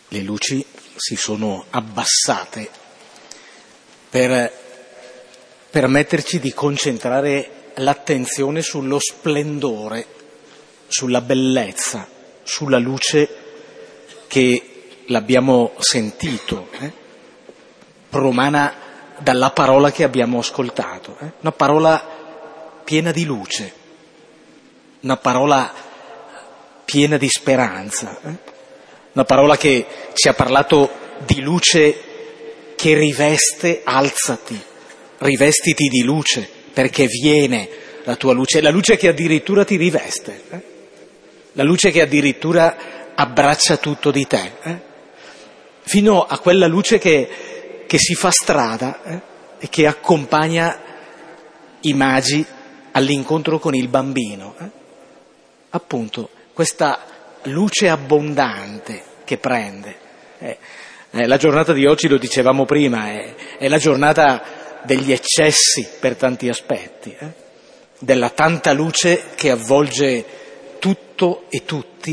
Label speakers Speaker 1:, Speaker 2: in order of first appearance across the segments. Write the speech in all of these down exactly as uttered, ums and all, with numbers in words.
Speaker 1: le luci si sono abbassate per permetterci di concentrare l'attenzione sullo splendore, sulla bellezza, sulla luce che l'abbiamo sentito, eh? promana dalla parola che abbiamo ascoltato, eh? una parola piena di luce, una parola piena di speranza, eh? una parola che ci ha parlato di luce che riveste, alzati, rivestiti di luce, perché viene la tua luce, la luce che addirittura ti riveste, eh? la luce che addirittura abbraccia tutto di te, eh? fino a quella luce che, che si fa strada eh? e che accompagna i magi all'incontro con il bambino. Eh? Appunto, questa luce abbondante che prende. Eh, eh, la giornata di oggi, lo dicevamo prima, è, è la giornata degli eccessi per tanti aspetti, eh? della tanta luce che avvolge tutto e tutti,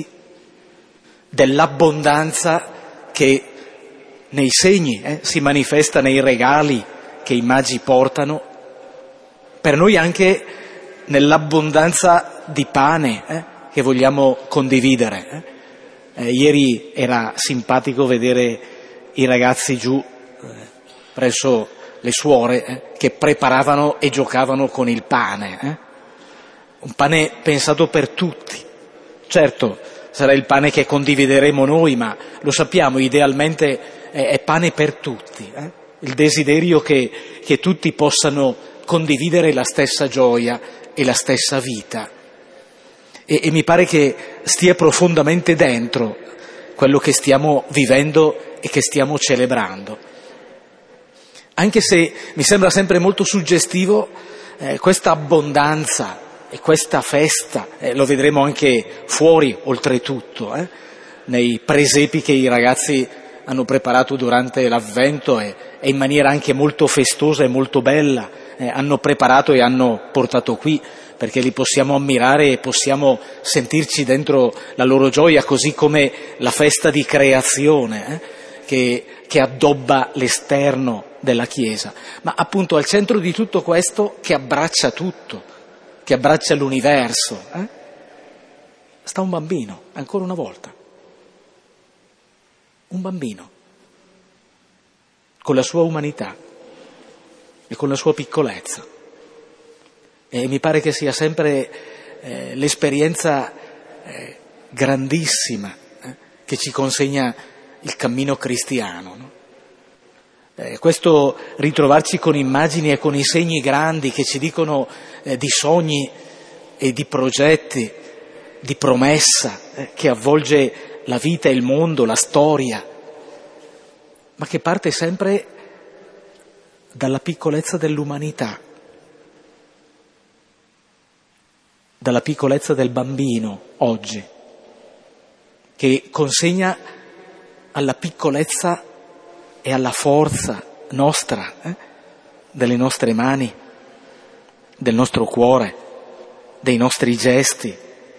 Speaker 1: dell'abbondanza che nei segni eh, si manifesta nei regali che i magi portano, per noi anche nell'abbondanza di pane eh, che vogliamo condividere. Eh. Eh, ieri era simpatico vedere i ragazzi giù eh, presso le suore eh, che preparavano e giocavano con il pane, eh. un pane pensato per tutti. Certo, sarà il pane che condivideremo noi, ma lo sappiamo, idealmente è, è pane per tutti, eh? il desiderio che, che tutti possano condividere la stessa gioia e la stessa vita. E, e mi pare che stia profondamente dentro quello che stiamo vivendo e che stiamo celebrando. Anche se mi sembra sempre molto suggestivo eh, questa abbondanza e questa festa, eh, lo vedremo anche fuori oltretutto, eh, nei presepi che i ragazzi hanno preparato durante l'Avvento e, e in maniera anche molto festosa e molto bella eh, hanno preparato e hanno portato qui, perché li possiamo ammirare e possiamo sentirci dentro la loro gioia, così come la festa di creazione eh, che, che addobba l'esterno della Chiesa. Ma appunto al centro di tutto questo, che abbraccia tutto, che abbraccia l'universo, eh, sta un bambino, ancora una volta. Un bambino, con la sua umanità e con la sua piccolezza. E mi pare che sia sempre eh, l'esperienza eh, grandissima eh, che ci consegna il cammino cristiano, no? Eh, questo ritrovarci con immagini e con i segni grandi che ci dicono eh, di sogni e di progetti, di promessa eh, che avvolge la vita, il mondo, la storia, ma che parte sempre dalla piccolezza dell'umanità, dalla piccolezza del bambino oggi, che consegna alla piccolezza e alla forza nostra, eh, delle nostre mani, del nostro cuore, dei nostri gesti,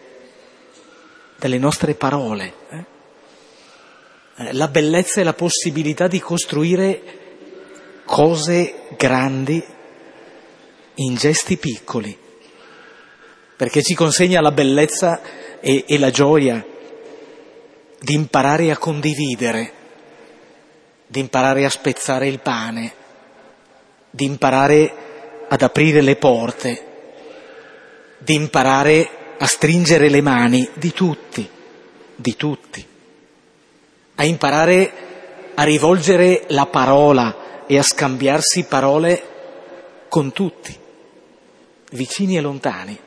Speaker 1: delle nostre parole, eh? la bellezza e la possibilità di costruire cose grandi in gesti piccoli, perché ci consegna la bellezza e, e la gioia di imparare a condividere, di imparare a spezzare il pane, di imparare ad aprire le porte, di imparare a stringere le mani di tutti, di tutti, a imparare a rivolgere la parola e a scambiarsi parole con tutti, vicini e lontani.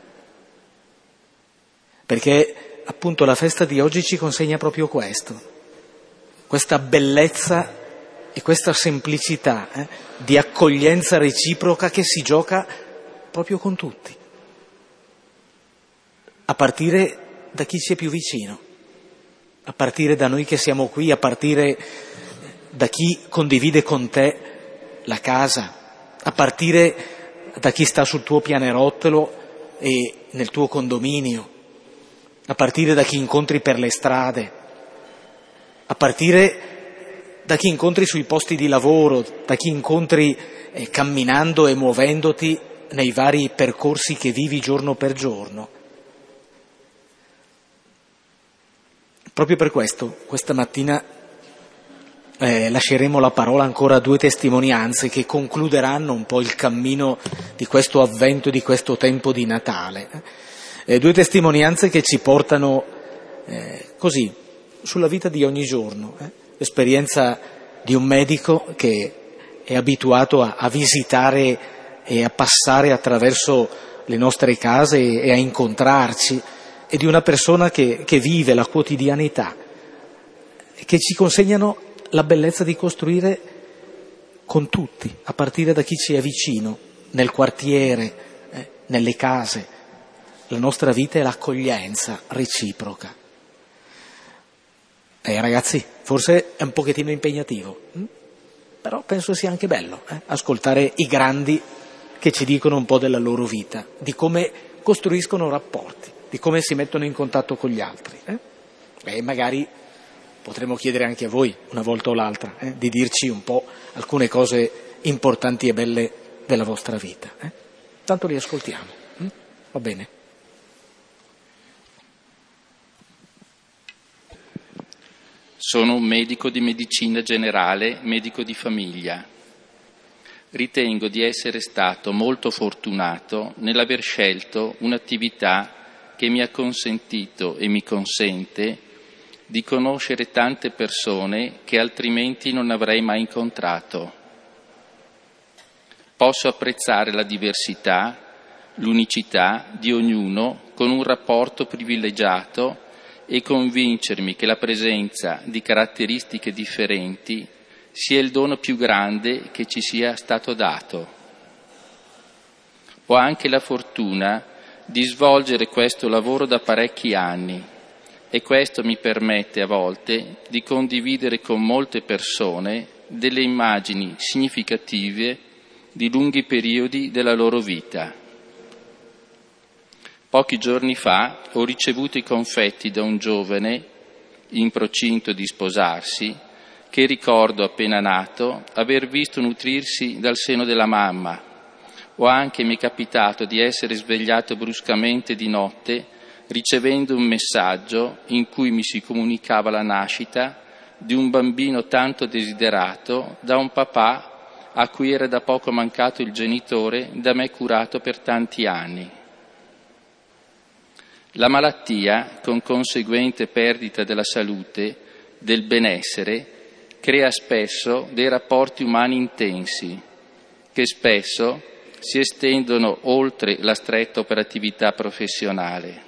Speaker 1: Perché appunto la festa di oggi ci consegna proprio questo, questa bellezza e questa semplicità eh, di accoglienza reciproca che si gioca proprio con tutti, a partire da chi ci è più vicino, a partire da noi che siamo qui, a partire da chi condivide con te la casa, a partire da chi sta sul tuo pianerottolo e nel tuo condominio, a partire da chi incontri per le strade, a partire da chi incontri sui posti di lavoro, da chi incontri eh, camminando e muovendoti nei vari percorsi che vivi giorno per giorno. Proprio per questo, questa mattina eh, lasceremo la parola ancora a due testimonianze che concluderanno un po' il cammino di questo avvento, di questo tempo di Natale. Eh, due testimonianze che ci portano eh, così, sulla vita di ogni giorno. Eh? L'esperienza di un medico che è abituato a, a visitare e a passare attraverso le nostre case e, e a incontrarci, e di una persona che, che vive la quotidianità, che ci consegnano la bellezza di costruire con tutti, a partire da chi ci è vicino, nel quartiere, eh, nelle case. La nostra vita è l'accoglienza reciproca. Eh, ragazzi, forse è un pochettino impegnativo, hm? Però penso sia anche bello eh? ascoltare i grandi che ci dicono un po' della loro vita, di come costruiscono rapporti, di come si mettono in contatto con gli altri. Eh? E magari potremmo chiedere anche a voi, una volta o l'altra, eh? di dirci un po' alcune cose importanti e belle della vostra vita. Eh? Tanto li ascoltiamo. Hm? Va bene?
Speaker 2: Sono un medico di medicina generale, medico di famiglia. Ritengo di essere stato molto fortunato nell'aver scelto un'attività che mi ha consentito e mi consente di conoscere tante persone che altrimenti non avrei mai incontrato. Posso apprezzare la diversità, l'unicità di ognuno con un rapporto privilegiato e convincermi che la presenza di caratteristiche differenti sia il dono più grande che ci sia stato dato. Ho anche la fortuna di svolgere questo lavoro da parecchi anni e questo mi permette a volte di condividere con molte persone delle immagini significative di lunghi periodi della loro vita. Pochi giorni fa ho ricevuto i confetti da un giovane in procinto di sposarsi che ricordo appena nato aver visto nutrirsi dal seno della mamma, o anche mi è capitato di essere svegliato bruscamente di notte ricevendo un messaggio in cui mi si comunicava la nascita di un bambino tanto desiderato da un papà a cui era da poco mancato il genitore da me curato per tanti anni. La malattia, con conseguente perdita della salute, del benessere, crea spesso dei rapporti umani intensi, che spesso si estendono oltre la stretta operatività professionale.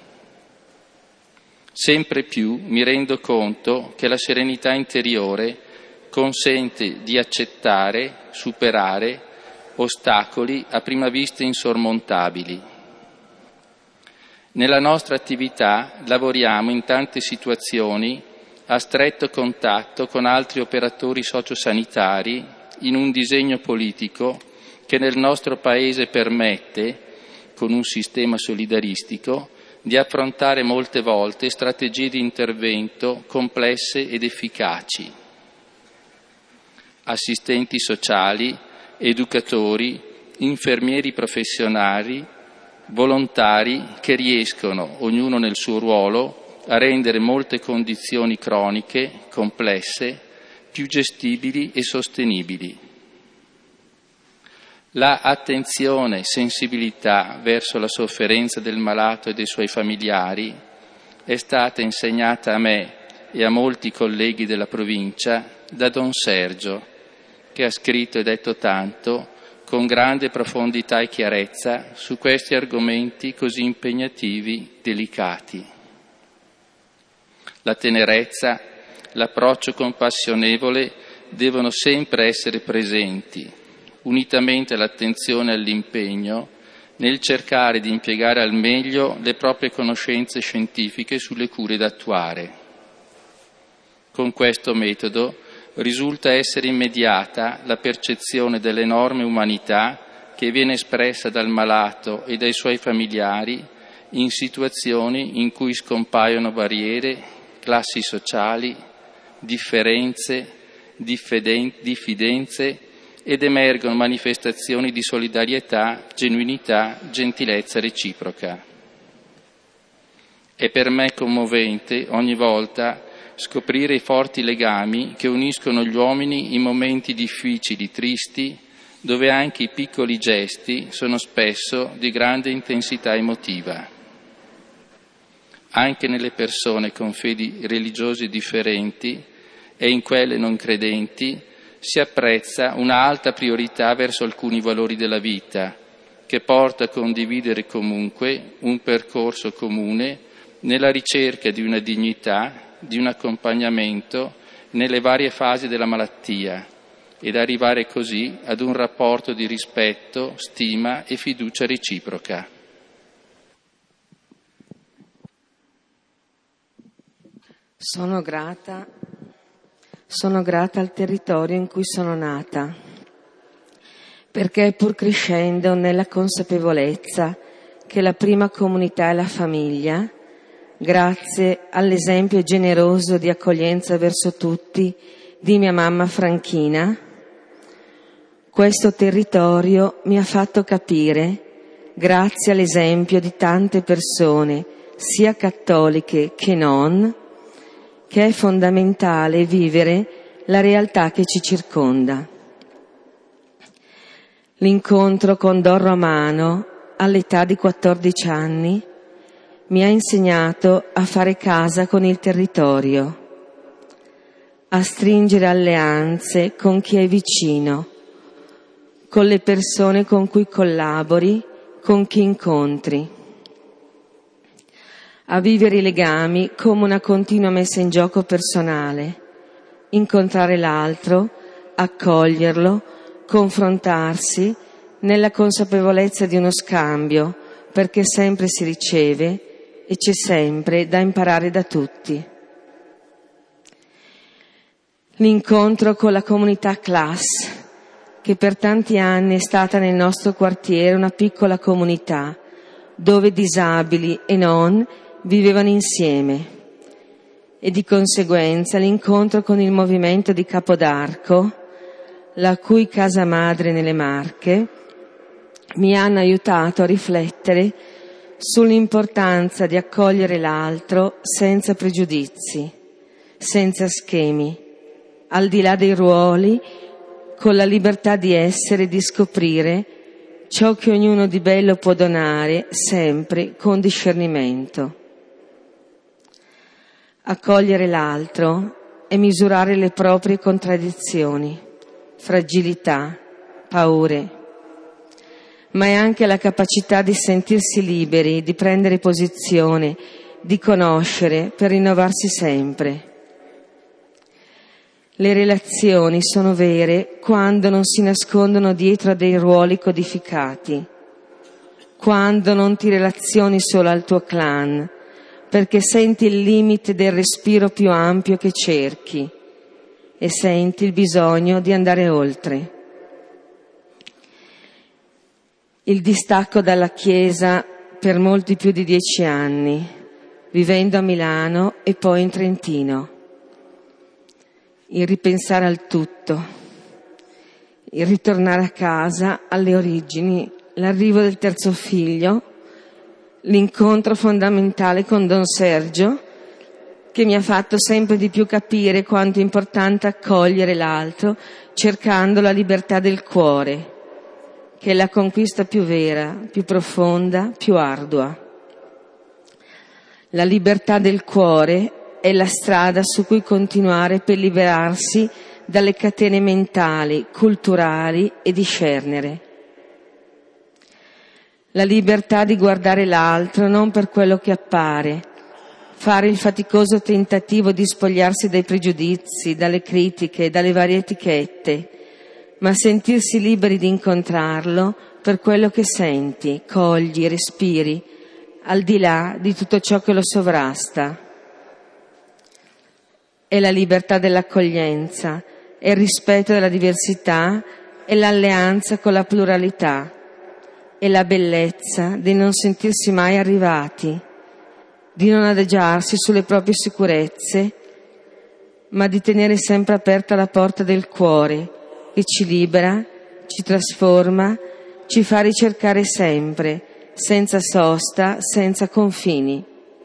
Speaker 2: Sempre più mi rendo conto che la serenità interiore consente di accettare, superare ostacoli a prima vista insormontabili. Nella nostra attività lavoriamo in tante situazioni a stretto contatto con altri operatori sociosanitari in un disegno politico che nel nostro Paese permette, con un sistema solidaristico, di affrontare molte volte strategie di intervento complesse ed efficaci. Assistenti sociali, educatori, infermieri professionali, volontari che riescono, ognuno nel suo ruolo, a rendere molte condizioni croniche, complesse, più gestibili e sostenibili. La attenzione e sensibilità verso la sofferenza del malato e dei suoi familiari è stata insegnata a me e a molti colleghi della provincia da Don Sergio, che ha scritto e detto tanto con grande profondità e chiarezza su questi argomenti così impegnativi, delicati. La tenerezza, l'approccio compassionevole devono sempre essere presenti, unitamente all'attenzione e all'impegno nel cercare di impiegare al meglio le proprie conoscenze scientifiche sulle cure da attuare. Con questo metodo risulta essere immediata la percezione dell'enorme umanità che viene espressa dal malato e dai suoi familiari in situazioni in cui scompaiono barriere, classi sociali, differenze, diffiden- diffidenze ed emergono manifestazioni di solidarietà, genuinità, gentilezza reciproca. È per me commovente ogni volta scoprire i forti legami che uniscono gli uomini in momenti difficili, tristi, dove anche i piccoli gesti sono spesso di grande intensità emotiva. Anche nelle persone con fedi religiose differenti e in quelle non credenti si apprezza una alta priorità verso alcuni valori della vita, che porta a condividere comunque un percorso comune nella ricerca di una dignità, di un accompagnamento nelle varie fasi della malattia ed arrivare così ad un rapporto di rispetto, stima e fiducia reciproca.
Speaker 3: Sono grata, sono grata al territorio in cui sono nata, perché pur crescendo nella consapevolezza che la prima comunità è la famiglia, grazie all'esempio generoso di accoglienza verso tutti di mia mamma Franchina, questo territorio mi ha fatto capire, grazie all'esempio di tante persone, sia cattoliche che non, che è fondamentale vivere la realtà che ci circonda. L'incontro con Don Romano all'età di quattordici anni mi ha insegnato a fare casa con il territorio, a stringere alleanze con chi è vicino, con le persone con cui collabori, con chi incontri, a vivere i legami come una continua messa in gioco personale, incontrare l'altro, accoglierlo, confrontarsi nella consapevolezza di uno scambio, perché sempre si riceve e c'è sempre da imparare da tutti. L'incontro con la comunità Class, che per tanti anni è stata nel nostro quartiere una piccola comunità, dove disabili e non vivevano insieme, e di conseguenza l'incontro con il movimento di Capodarco, la cui casa madre nelle Marche, mi hanno aiutato a riflettere sull'importanza di accogliere l'altro senza pregiudizi, senza schemi, al di là dei ruoli, con la libertà di essere e di scoprire ciò che ognuno di bello può donare, sempre con discernimento. Accogliere l'altro è misurare le proprie contraddizioni, fragilità, paure, ma è anche la capacità di sentirsi liberi, di prendere posizione, di conoscere per rinnovarsi sempre. Le relazioni sono vere quando non si nascondono dietro a dei ruoli codificati, quando non ti relazioni solo al tuo clan, perché senti il limite del respiro più ampio che cerchi e senti il bisogno di andare oltre. Il distacco dalla Chiesa per molti più di dieci anni, vivendo a Milano e poi in Trentino. Il ripensare al tutto, il ritornare a casa, alle origini, l'arrivo del terzo figlio, l'incontro fondamentale con Don Sergio, che mi ha fatto sempre di più capire quanto è importante accogliere l'altro, cercando la libertà del cuore, che è la conquista più vera, più profonda, più ardua. La libertà del cuore è la strada su cui continuare per liberarsi dalle catene mentali, culturali e discernere. La libertà di guardare l'altro non per quello che appare, fare il faticoso tentativo di spogliarsi dai pregiudizi, dalle critiche, dalle varie etichette, ma sentirsi liberi di incontrarlo per quello che senti, cogli, respiri, al di là di tutto ciò che lo sovrasta. È la libertà dell'accoglienza, è il rispetto della diversità e l'alleanza con la pluralità, è la bellezza di non sentirsi mai arrivati, di non adagiarsi sulle proprie sicurezze, ma di tenere sempre aperta la porta del cuore, che ci libera, ci trasforma, ci fa ricercare sempre, senza sosta, senza confini.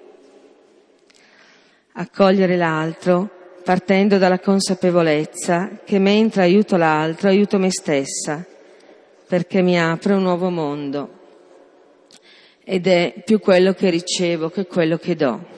Speaker 3: Accogliere l'altro, partendo dalla consapevolezza che mentre aiuto l'altro, aiuto me stessa, perché mi apre un nuovo mondo. Ed è più quello che ricevo che quello che do.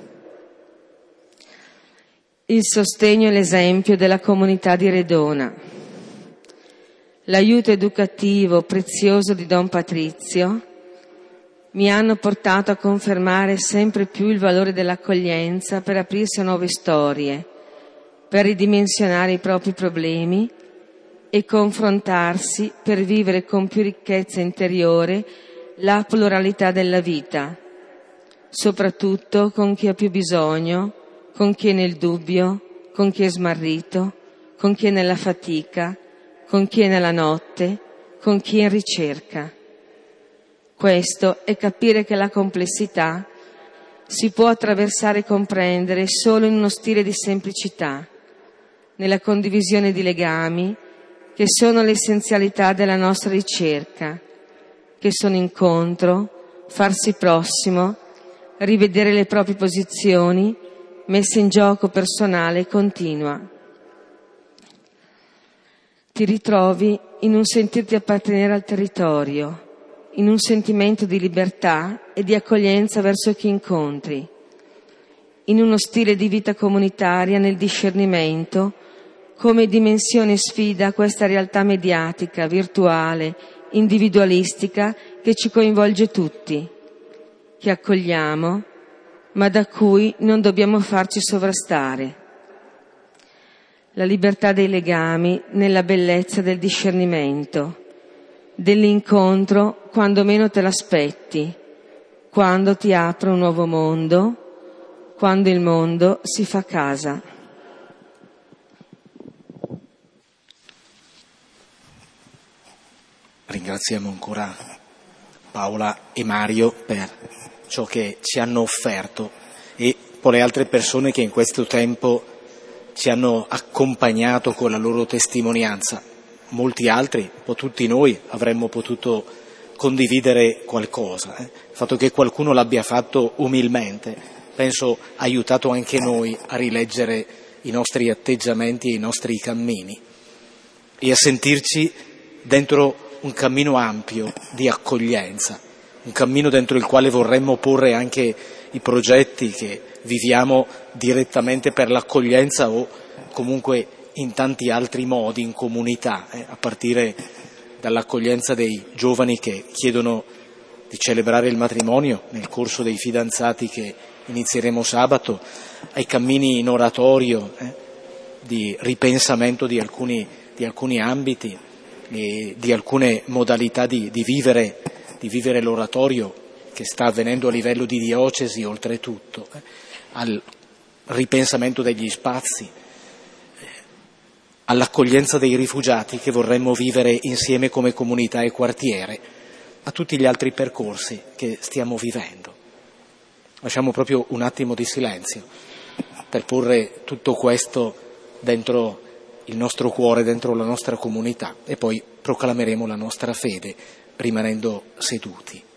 Speaker 3: Il sostegno e l'esempio della comunità di Redona. L'aiuto educativo prezioso di Don Patrizio mi hanno portato a confermare sempre più il valore dell'accoglienza per aprirsi a nuove storie, per ridimensionare i propri problemi e confrontarsi per vivere con più ricchezza interiore la pluralità della vita, soprattutto con chi ha più bisogno, con chi è nel dubbio, con chi è smarrito, con chi è nella fatica, con chi è nella notte, con chi è in ricerca. Questo è capire che la complessità si può attraversare e comprendere solo in uno stile di semplicità, nella condivisione di legami che sono l'essenzialità della nostra ricerca, che sono incontro, farsi prossimo, rivedere le proprie posizioni, messa in gioco personale e continua. Ti ritrovi in un sentirti appartenere al territorio, in un sentimento di libertà e di accoglienza verso chi incontri, in uno stile di vita comunitaria nel discernimento come dimensione sfida questa realtà mediatica, virtuale, individualistica che ci coinvolge tutti, che accogliamo, ma da cui non dobbiamo farci sovrastare. La libertà dei legami nella bellezza del discernimento, dell'incontro quando meno te l'aspetti, quando ti apre un nuovo mondo, quando il mondo si fa casa.
Speaker 1: Ringraziamo ancora Paola e Mario per ciò che ci hanno offerto e poi le altre persone che in questo tempo ci hanno accompagnato con la loro testimonianza. Molti altri, un po' tutti noi, avremmo potuto condividere qualcosa. Eh? Il fatto che qualcuno l'abbia fatto umilmente, penso, ha aiutato anche noi a rileggere i nostri atteggiamenti e i nostri cammini e a sentirci dentro un cammino ampio di accoglienza, un cammino dentro il quale vorremmo porre anche i progetti che viviamo direttamente per l'accoglienza o comunque in tanti altri modi in comunità, eh, a partire dall'accoglienza dei giovani che chiedono di celebrare il matrimonio nel corso dei fidanzati che inizieremo sabato, ai cammini in oratorio, eh, di ripensamento di alcuni, di alcuni ambiti e di alcune modalità di, di, vivere, di vivere l'oratorio che sta avvenendo a livello di diocesi oltretutto, eh, al ripensamento degli spazi, eh, all'accoglienza dei rifugiati che vorremmo vivere insieme come comunità e quartiere, a tutti gli altri percorsi che stiamo vivendo. Lasciamo proprio un attimo di silenzio per porre tutto questo dentro il nostro cuore, dentro la nostra comunità e poi proclameremo la nostra fede rimanendo seduti.